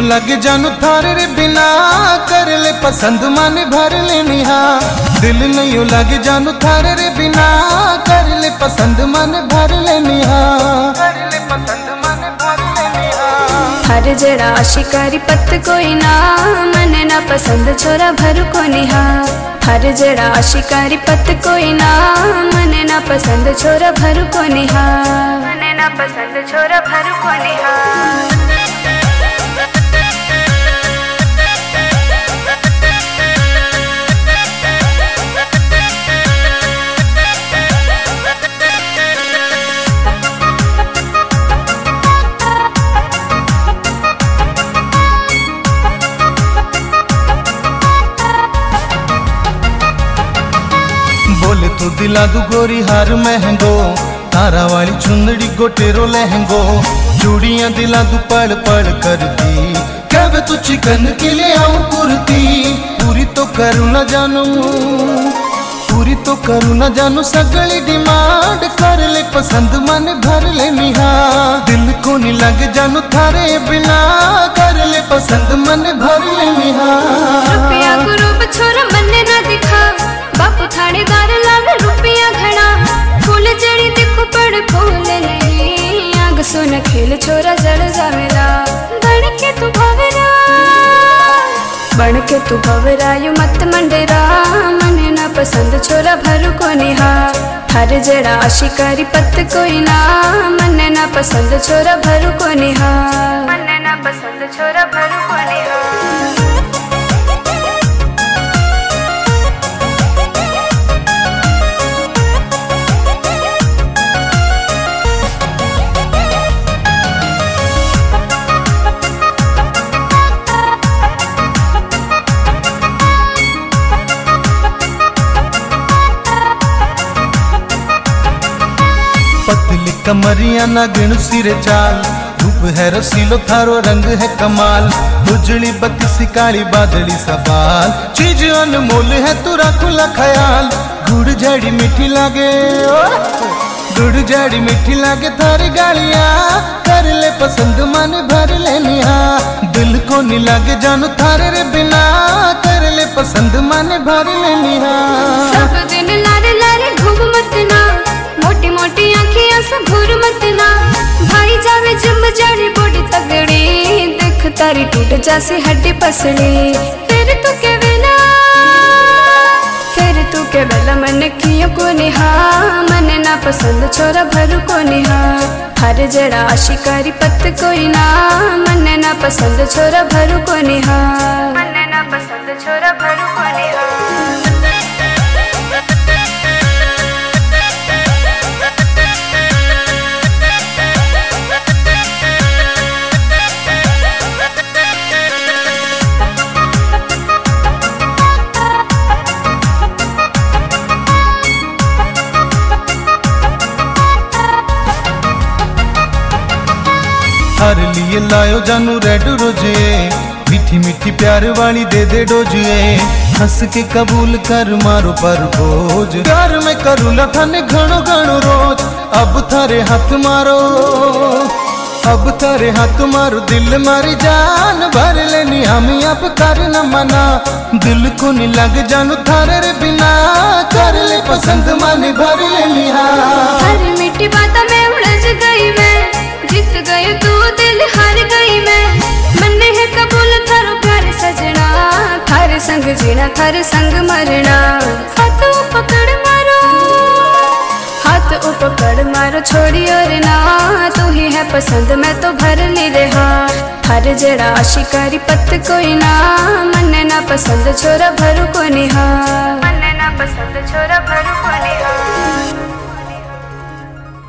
लगे जानू थारे रे बिना कर ले पसंद मन भर ले निहा। दिल नहीं लगे जानू थारे रे बिना कर ले पसंद मन भर ले निहा। हर जरा शिकारी पत कोई ना मन ना पसंद छोरा भर को निहा। हर जरा शिकारी पत कोई ना मन ना पसंद छोरा भर को निहा। मन ना पसंद छोरा भर को निहा। बोले तो दिला दू गोरी हार महंगो, तारा वाली चुंदड़ी गोटेरो लहंगो। चूड़ियां दिला दू पड़ पड़ करती, कब तू चिकन के लिए आऊं कुर्ती। पूरी तो करूँ न जानू, पूरी तो करूँ न जानू सगली डिमांड कर ले पसंद मन भर ले निहा। दिल को नहीं लग जानू थारे बिना कर ले पसंद मन भर ले निहा। रुपया गुरु बछोरा मन ना दिखा, बापू थानेदार लावे रुपया घना। फूल जड़ी देखो पड़ फूल नहीं, आग सुन खेल छोरा जड़ जावेला। बन के तू भवरा, बन के तू भवरा यू मत मंडरा। मन ना पसंद छोरा भर को निहा। हर जड़ा शिकारी पत कोई ना मन ना पसंद छोरा भर को निहा। मन ना पसंद छोरा भर को निहा। पतली कमरिया ना गिण सिरे चाल, रूप है रसीलो थारो रंग है कमाल। उजली बत्ती काली बादली सवाल, चीज अनमोल है तू रखुला ख्याल। गुड़ जड़ी मीठी लागे, गुड़ जड़ी मीठी लागे थारी गालिया कर ले पसंद मन भर ले निहा। दिल को नहीं लागे जानू थारे रे बिना कर ले पसंद मन भर ले निहा। सब दिन लारे लारे घूम मत ना, मोटी मोटी आँखियाँ से घूर मत ना। भाई जावे जिम जाने बॉडी तगड़ी, देख तारी टूट जासे हड्डी पसड़ी। फिर तू के वेला, फिर तू के वेला मन कियो को निहा। मन ना पसंद छोरा भर को निहा। हर जड़ा शिकारी पत कोई ना मन ना पसंद छोरा भर को निहा। मन ना पसंद छोरा भर को निहा। हर लिए लायो जानू रेड रोजे, मीठी मीठी प्यार वाली दे दे डोजे। हंस के कबूल कर मारो पर बोझ, प्यार में करूँ लखन घणो घणो रोज। अब थारे हाथ मारो, अब थारे हाथ मारो दिल मारी जान भर लेनी। हम अब कर न मना, दिल को नहीं लग जानू थारे रे बिना कर ले पसंद मन भर लेनी। हर मीठी बात में उलझ गई मैं, जीत गई तू दिल हार गई मैं। मन है कबूल थारो प्यार सजना, थारे संग जीना थारे संग मरना। हाथ पकड़ मारो, हाथ पकड़ मारो छोड़ी और ना। तू ही है पसंद मैं तो भर नहीं रहा। हर जड़ा शिकारी पत कोई ना मन ना पसंद छोरा भर को निहा। मन ना पसंद छोरा भर को निहा।